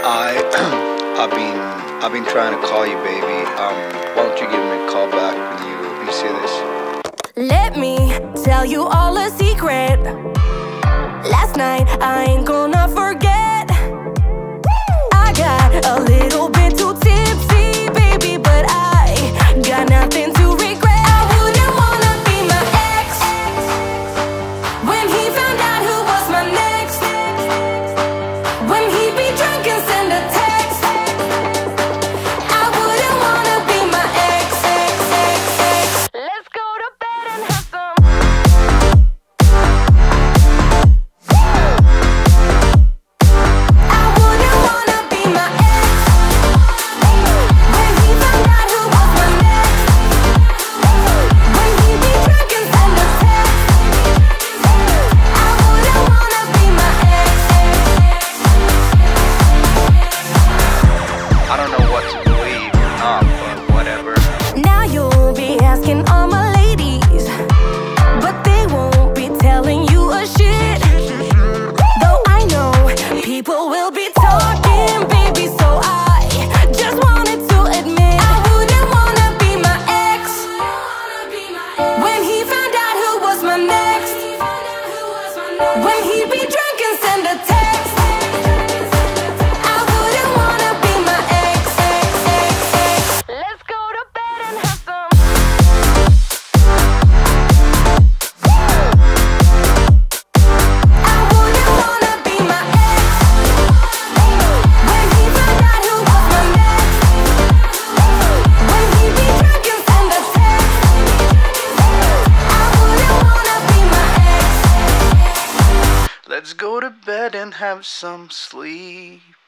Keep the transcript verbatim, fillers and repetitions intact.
I, I've been, I've been trying to call you, baby. Um, why don't you give me a call back when you, when you see this? Let me tell you all a secret. Last night, I ain't gonna forget. I got a little bit too tipsy, baby, but I got nothing to regret. I wouldn't wanna be my ex when he found out who was my next. When he be drunk and send a text, I wouldn't wanna be my ex, ex, ex, ex. Let's go to bed and have some. I wouldn't wanna be my ex when he found out who was my next. When he be drunk and send a text, I wouldn't wanna be my ex, ex, ex. I don't know what to believe or not, but whatever. Now you'll be asking all my ladies, but they won't be telling you a shit. Though I know people will be talking, baby, so I just wanted to admit I wouldn't wanna be my ex when he found out who was my next. When he be drunk and send a text, I wouldn't wanna be my ex, ex, ex, ex. Let's go to bed and have some. I wouldn't wanna be my ex when he found out who was my next. When he be drunk and send a text, I wouldn't wanna be my ex. Let's go to bed and have some sleep.